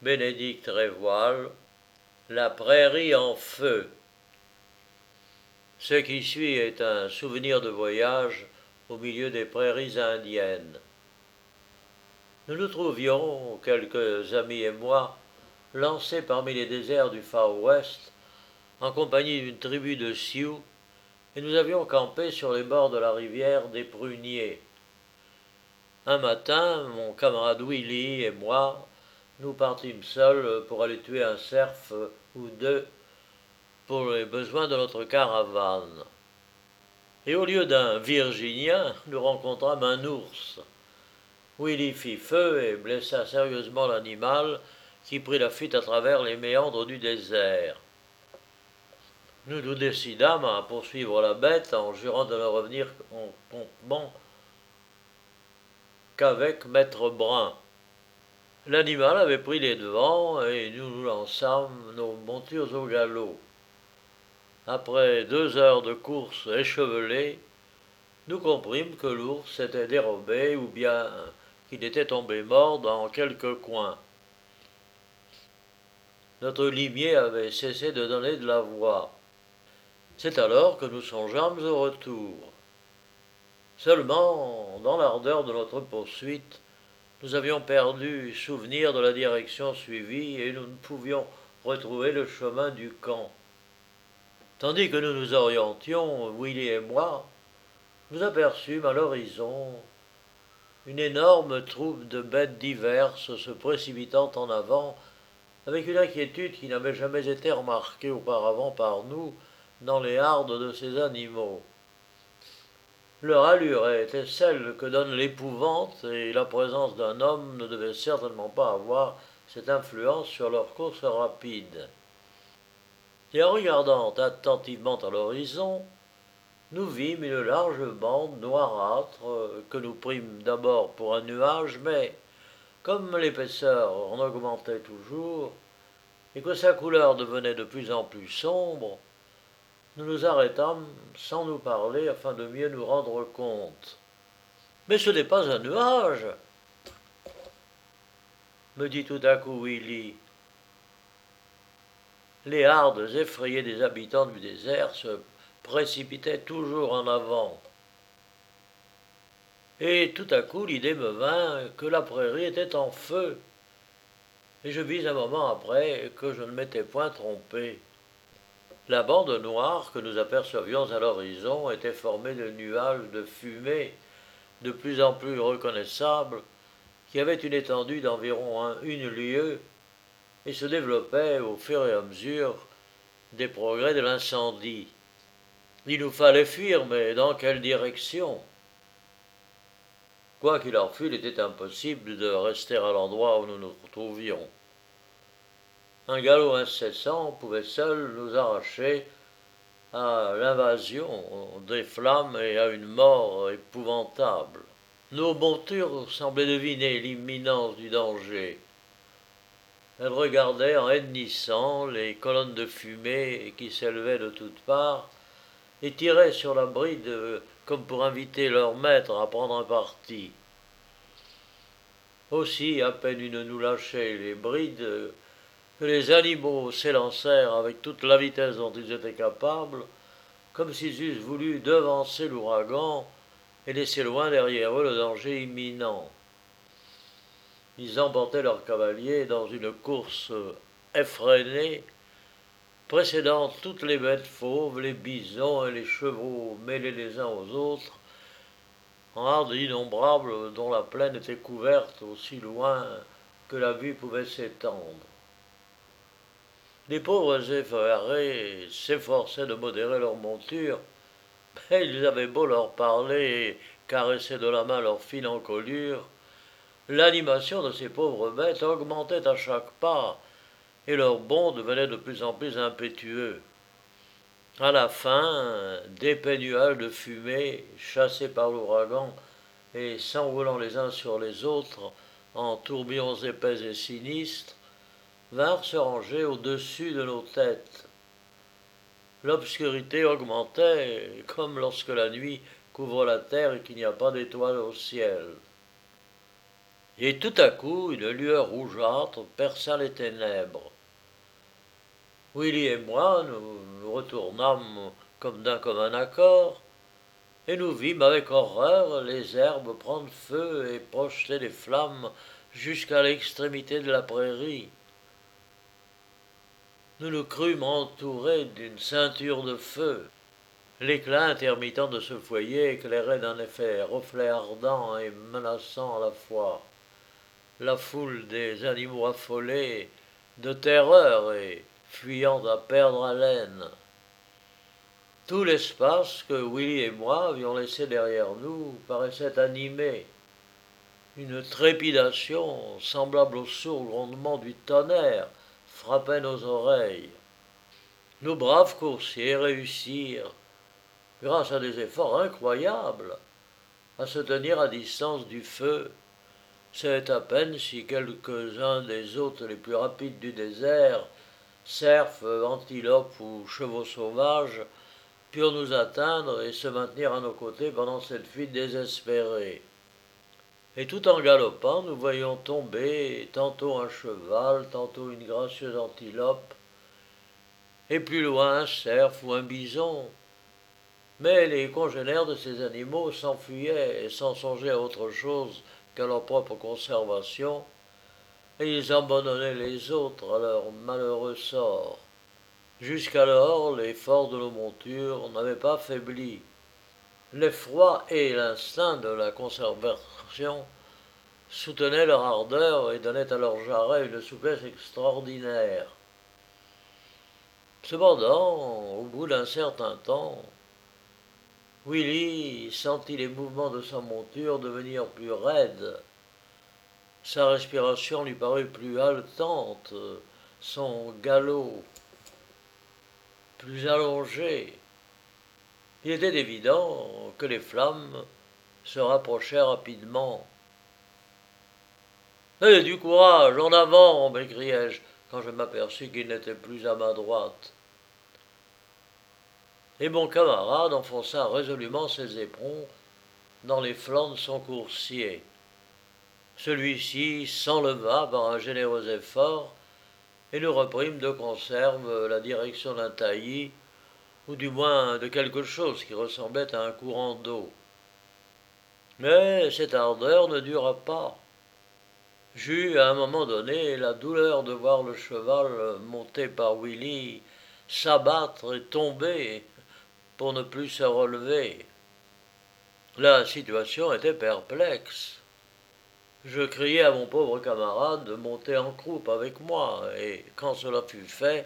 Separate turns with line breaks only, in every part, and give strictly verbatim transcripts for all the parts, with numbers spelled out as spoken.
Bénédicte Révoil, La prairie en feu. Ce qui suit est un souvenir de voyage au milieu des prairies indiennes. Nous nous trouvions, quelques amis et moi, lancés parmi les déserts du Far West, en compagnie d'une tribu de Sioux, et nous avions campé sur les bords de la rivière des Pruniers. Un matin, mon camarade Willy et moi, nous partîmes seuls pour aller tuer un cerf ou deux pour les besoins de notre caravane. Et au lieu d'un Virginien, nous rencontrâmes un ours. Willy fit feu et blessa sérieusement l'animal qui prit la fuite à travers les méandres du désert. Nous nous décidâmes à poursuivre la bête en jurant de ne revenir en campement qu'avec Maître Brun. L'animal avait pris les devants et nous nous lançâmes nos montures au galop. Après deux heures de course échevelée, nous comprîmes que l'ours s'était dérobé ou bien qu'il était tombé mort dans quelque coin. Notre limier avait cessé de donner de la voix. C'est alors que nous songeâmes au retour. Seulement, dans l'ardeur de notre poursuite, nous avions perdu souvenir de la direction suivie et nous ne pouvions retrouver le chemin du camp. Tandis que nous nous orientions, Willy et moi, nous aperçûmes à l'horizon une énorme troupe de bêtes diverses se précipitant en avant avec une inquiétude qui n'avait jamais été remarquée auparavant par nous dans les hardes de ces animaux. Leur allure était celle que donne l'épouvante et la présence d'un homme ne devait certainement pas avoir cette influence sur leur course rapide. Et en regardant attentivement à l'horizon, nous vîmes une large bande noirâtre que nous prîmes d'abord pour un nuage, mais comme l'épaisseur en augmentait toujours et que sa couleur devenait de plus en plus sombre, nous nous arrêtâmes sans nous parler afin de mieux nous rendre compte. « Mais ce n'est pas un nuage !» me dit tout à coup Willy. Les hardes effrayées des habitants du désert se précipitaient toujours en avant. Et tout à coup l'idée me vint que la prairie était en feu. Et je vis un moment après que je ne m'étais point trompé. La bande noire que nous apercevions à l'horizon était formée de nuages de fumée de plus en plus reconnaissables qui avaient une étendue d'environ un, une lieue et se développaient au fur et à mesure des progrès de l'incendie. Il nous fallait fuir, mais dans quelle direction? Quoi qu'il en fût, il était impossible de rester à l'endroit où nous nous trouvions. Un galop incessant pouvait seul nous arracher à l'invasion des flammes et à une mort épouvantable. Nos montures semblaient deviner l'imminence du danger. Elles regardaient en hennissant les colonnes de fumée qui s'élevaient de toutes parts et tiraient sur la bride comme pour inviter leur maître à prendre un parti. Aussi, à peine une nous lâchait les brides, que les animaux s'élancèrent avec toute la vitesse dont ils étaient capables, comme s'ils eussent voulu devancer l'ouragan et laisser loin derrière eux le danger imminent. Ils emportaient leurs cavaliers dans une course effrénée, précédant toutes les bêtes fauves, les bisons et les chevaux mêlés les uns aux autres, en hardes innombrables dont la plaine était couverte aussi loin que la vue pouvait s'étendre. Les pauvres effarés s'efforçaient de modérer leur monture, mais ils avaient beau leur parler et caresser de la main leur fine encolure, l'animation de ces pauvres bêtes augmentait à chaque pas, et leur bond devenait de plus en plus impétueux. À la fin, d'épais nuages de fumée, chassés par l'ouragan et s'enroulant les uns sur les autres en tourbillons épais et sinistres, vinrent se ranger au-dessus de nos têtes. L'obscurité augmentait, comme lorsque la nuit couvre la terre et qu'il n'y a pas d'étoiles au ciel. Et tout à coup, une lueur rougeâtre perça les ténèbres. Willy et moi, nous nous retournâmes comme d'un commun accord, et nous vîmes avec horreur les herbes prendre feu et projeter des flammes jusqu'à l'extrémité de la prairie. Nous nous crûmes entourés d'une ceinture de feu. L'éclat intermittent de ce foyer éclairait d'un effet reflet ardent et menaçant à la fois la foule des animaux affolés de terreur et fuyant à perdre haleine. Tout l'espace que Willy et moi avions laissé derrière nous paraissait animé. Une trépidation, semblable au sourd grondement du tonnerre, frappait nos oreilles. Nos braves coursiers réussirent, grâce à des efforts incroyables, à se tenir à distance du feu. C'est à peine si quelques-uns des hôtes les plus rapides du désert, cerfs, antilopes ou chevaux sauvages, purent nous atteindre et se maintenir à nos côtés pendant cette fuite désespérée. Et tout en galopant, nous voyions tomber tantôt un cheval, tantôt une gracieuse antilope, et plus loin un cerf ou un bison. Mais les congénères de ces animaux s'enfuyaient sans songer à autre chose qu'à leur propre conservation, et ils abandonnaient les autres à leur malheureux sort. Jusqu'alors, l'effort de nos montures n'avait pas faibli. L'effroi et l'instinct de la conservation soutenaient leur ardeur et donnaient à leurs jarrets une souplesse extraordinaire. Cependant, au bout d'un certain temps, Willy sentit les mouvements de sa monture devenir plus raides. Sa respiration lui parut plus haletante, son galop plus allongé. Il était évident que les flammes se rapprochaient rapidement. « Eh, du courage, en avant !» m'écriai-je, quand je m'aperçus qu'il n'était plus à ma droite. Et mon camarade enfonça résolument ses éperons dans les flancs de son coursier. Celui-ci s'enleva par un généreux effort, et nous reprîmes de conserve la direction d'un taillis, ou du moins de quelque chose qui ressemblait à un courant d'eau. Mais cette ardeur ne dura pas. J'eus à un moment donné la douleur de voir le cheval monté par Willy s'abattre et tomber pour ne plus se relever. La situation était perplexe. Je criai à mon pauvre camarade de monter en croupe avec moi, et quand cela fut fait,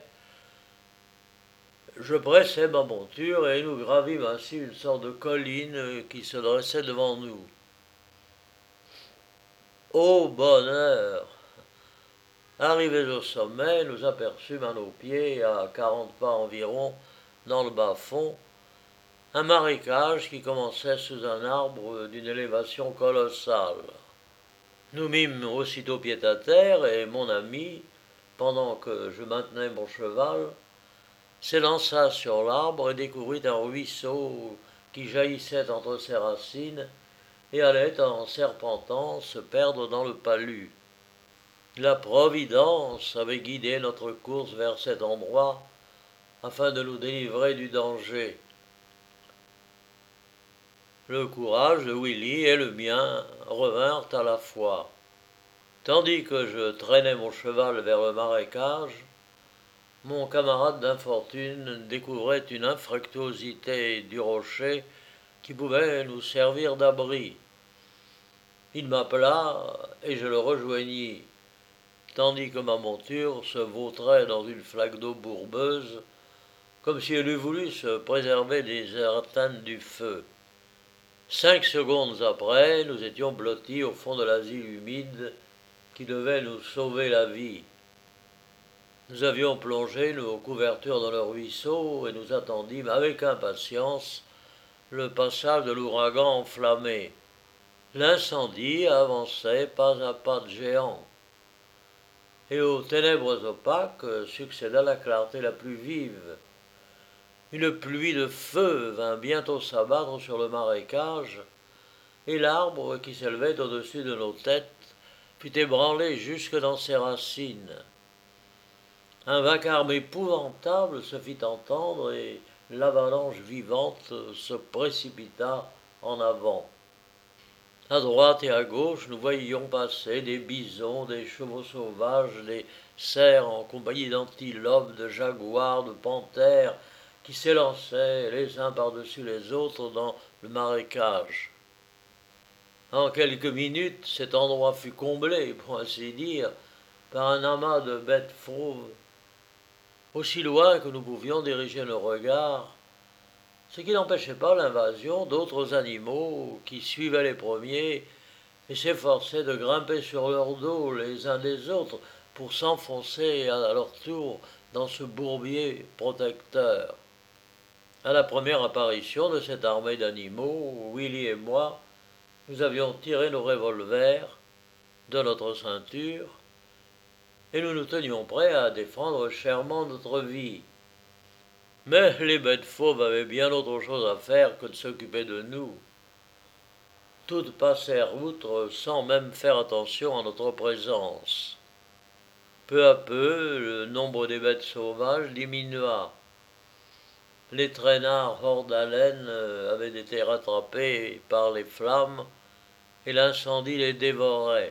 je pressai ma monture et nous gravîmes ainsi une sorte de colline qui se dressait devant nous. Ô bonheur! Arrivés au sommet, nous aperçûmes à nos pieds, à quarante pas environ, dans le bas-fond, un marécage qui commençait sous un arbre d'une élévation colossale. Nous mîmes aussitôt pied à terre, et mon ami, pendant que je maintenais mon cheval, s'élança sur l'arbre et découvrit un ruisseau qui jaillissait entre ses racines et allait, en serpentant, se perdre dans le palud. La Providence avait guidé notre course vers cet endroit afin de nous délivrer du danger. Le courage de Willy et le mien revinrent à la fois. Tandis que je traînais mon cheval vers le marécage, mon camarade d'infortune découvrait une infructuosité du rocher qui pouvait nous servir d'abri. Il m'appela et je le rejoignis, tandis que ma monture se vautrait dans une flaque d'eau bourbeuse, comme si elle eût voulu se préserver des atteintes du feu. Cinq secondes après, nous étions blottis au fond de l'asile humide qui devait nous sauver la vie. Nous avions plongé nos couvertures dans le ruisseau et nous attendîmes avec impatience le passage de l'ouragan enflammé. L'incendie avançait pas à pas de géant, et aux ténèbres opaques succéda la clarté la plus vive. Une pluie de feu vint bientôt s'abattre sur le marécage, et l'arbre qui s'élevait au-dessus de nos têtes fut ébranlé jusque dans ses racines. Un vacarme épouvantable se fit entendre et l'avalanche vivante se précipita en avant. À droite et à gauche, nous voyions passer des bisons, des chevaux sauvages, des cerfs en compagnie d'antilopes, de jaguars, de panthères, qui s'élançaient les uns par-dessus les autres dans le marécage. En quelques minutes, cet endroit fut comblé, pour ainsi dire, par un amas de bêtes fauves, aussi loin que nous pouvions diriger nos regards, ce qui n'empêchait pas l'invasion d'autres animaux qui suivaient les premiers et s'efforçaient de grimper sur leur dos les uns des autres pour s'enfoncer à leur tour dans ce bourbier protecteur. À la première apparition de cette armée d'animaux, Willy et moi, nous avions tiré nos revolvers de notre ceinture et nous nous tenions prêts à défendre chèrement notre vie. Mais les bêtes fauves avaient bien autre chose à faire que de s'occuper de nous. Toutes passèrent outre sans même faire attention à notre présence. Peu à peu, le nombre des bêtes sauvages diminua. Les traînards hors d'haleine avaient été rattrapés par les flammes et l'incendie les dévorait.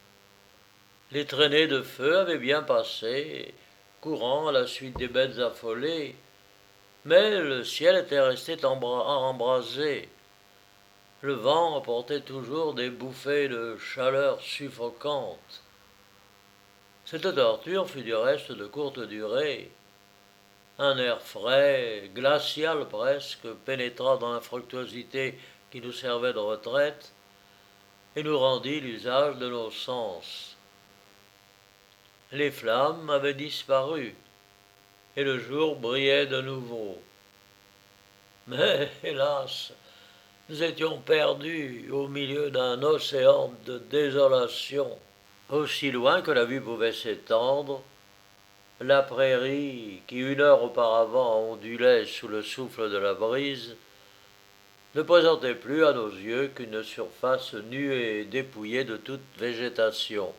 Les traînées de feu avaient bien passé, courant à la suite des bêtes affolées, mais le ciel était resté embrasé. Le vent apportait toujours des bouffées de chaleur suffocantes. Cette torture fut du reste de courte durée. Un air frais, glacial presque, pénétra dans la fructuosité qui nous servait de retraite et nous rendit l'usage de nos sens. Les flammes avaient disparu et le jour brillait de nouveau. Mais, hélas, nous étions perdus au milieu d'un océan de désolation. Aussi loin que la vue pouvait s'étendre, la prairie, qui une heure auparavant ondulait sous le souffle de la brise, ne présentait plus à nos yeux qu'une surface nue et dépouillée de toute végétation.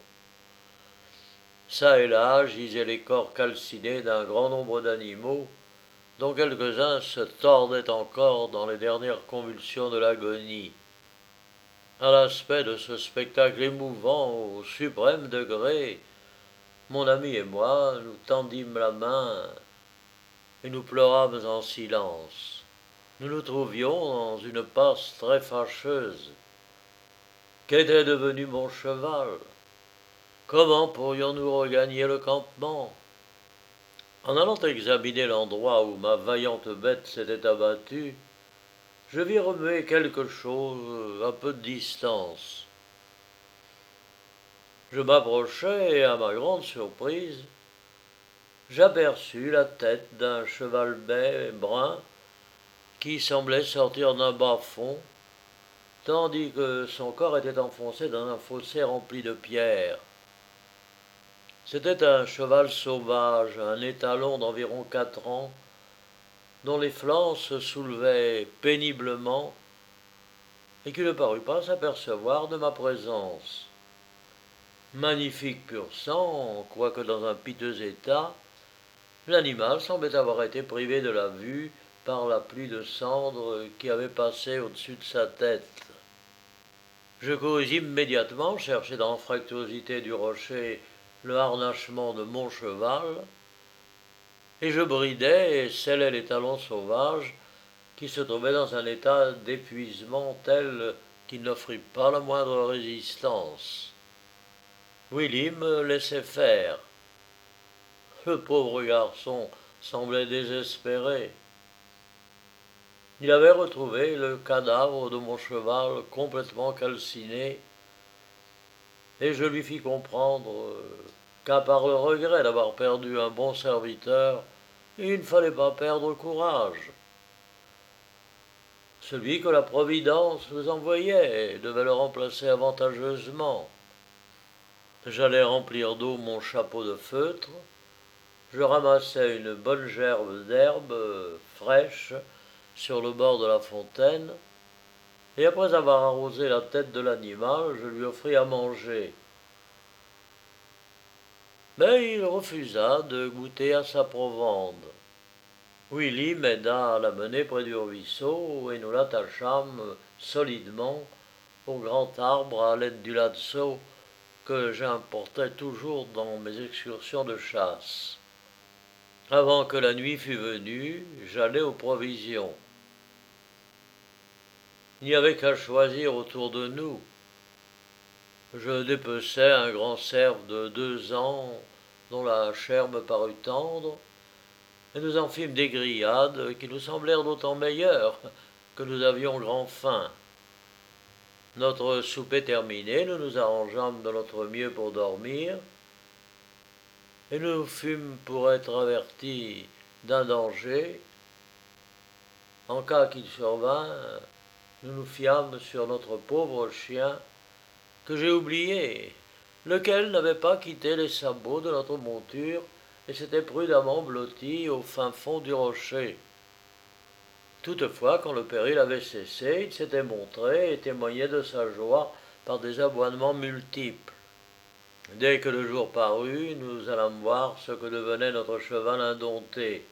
Çà et là gisaient les corps calcinés d'un grand nombre d'animaux, dont quelques-uns se tordaient encore dans les dernières convulsions de l'agonie. À l'aspect de ce spectacle émouvant au suprême degré, mon ami et moi nous tendîmes la main et nous pleurâmes en silence. Nous nous trouvions dans une passe très fâcheuse. Qu'était devenu mon cheval? Comment pourrions-nous regagner le campement? En allant examiner l'endroit où ma vaillante bête s'était abattue, je vis remuer quelque chose à peu de distance. Je m'approchai et, à ma grande surprise, j'aperçus la tête d'un cheval bai brun qui semblait sortir d'un bas-fond, tandis que son corps était enfoncé dans un fossé rempli de pierres. C'était un cheval sauvage, un étalon d'environ quatre ans, dont les flancs se soulevaient péniblement et qui ne parut pas s'apercevoir de ma présence. Magnifique pur sang, quoique dans un piteux état, l'animal semblait avoir été privé de la vue par la pluie de cendres qui avait passé au-dessus de sa tête. Je courus immédiatement chercher dans la fructuosité du rocher le harnachement de mon cheval, et je bridai et scellai les talons sauvages qui se trouvaient dans un état d'épuisement tel qu'il n'offrit pas la moindre résistance. Willy me laissait faire. Le pauvre garçon semblait désespéré. Il avait retrouvé le cadavre de mon cheval complètement calciné, et je lui fis comprendre qu'à part le regret d'avoir perdu un bon serviteur, il ne fallait pas perdre courage. Celui que la Providence nous envoyait devait le remplacer avantageusement. J'allais remplir d'eau mon chapeau de feutre, je ramassai une bonne gerbe d'herbe fraîche sur le bord de la fontaine, et après avoir arrosé la tête de l'animal, je lui offris à manger. mais il refusa de goûter à sa provende. Willy m'aida à la mener près du ruisseau et nous l'attachâmes solidement au grand arbre à l'aide du lasso que j'importais toujours dans mes excursions de chasse. Avant que la nuit fût venue, j'allais aux provisions. Il n'y avait qu'à choisir autour de nous. Je dépeçai un grand cerf de deux ans dont la chair me parut tendre, et nous en fîmes des grillades qui nous semblèrent d'autant meilleures que nous avions grand faim. Notre souper terminé, nous nous arrangeâmes de notre mieux pour dormir, et nous fûmes pour être avertis d'un danger. En cas qu'il survint, nous nous fiâmes sur notre pauvre chien, que j'ai oublié, lequel n'avait pas quitté les sabots de notre monture et s'était prudemment blotti au fin fond du rocher. Toutefois, quand le péril avait cessé, il s'était montré et témoignait de sa joie par des aboiements multiples. Dès que le jour parut, nous allâmes voir ce que devenait notre cheval indompté.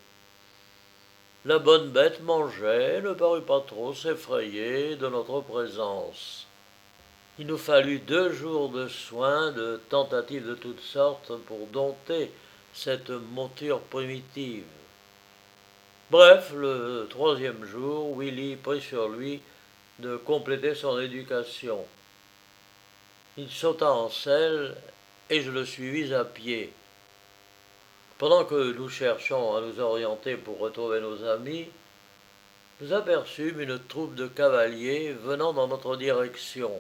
La bonne bête mangeait et ne parut pas trop s'effrayer de notre présence. Il nous fallut deux jours de soins, de tentatives de toutes sortes pour dompter cette monture primitive. Bref, le troisième jour, Willy prit sur lui de compléter son éducation. Il sauta en selle et je le suivis à pied. Pendant que nous cherchions à nous orienter pour retrouver nos amis, nous aperçûmes une troupe de cavaliers venant dans notre direction.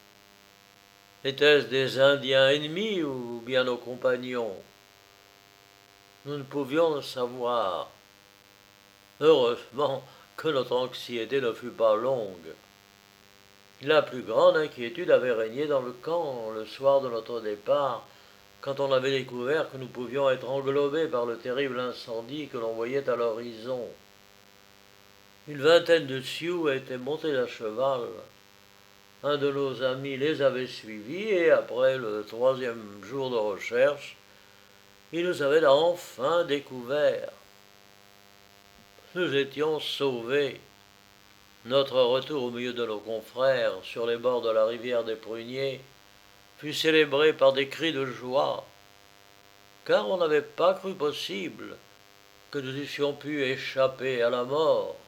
Étaient-ce des Indiens ennemis ou bien nos compagnons? Nous ne pouvions le savoir. Heureusement que notre anxiété ne fut pas longue. La plus grande inquiétude avait régné dans le camp le soir de notre départ, quand on avait découvert que nous pouvions être englobés par le terrible incendie que l'on voyait à l'horizon. Une vingtaine de Sioux étaient montés à cheval. Un de nos amis les avait suivis et après le troisième jour de recherche, il nous avait enfin découverts. Nous étions sauvés. Notre retour au milieu de nos confrères, sur les bords de la rivière des Pruniers, fut célébré par des cris de joie, car on n'avait pas cru possible que nous eussions pu échapper à la mort.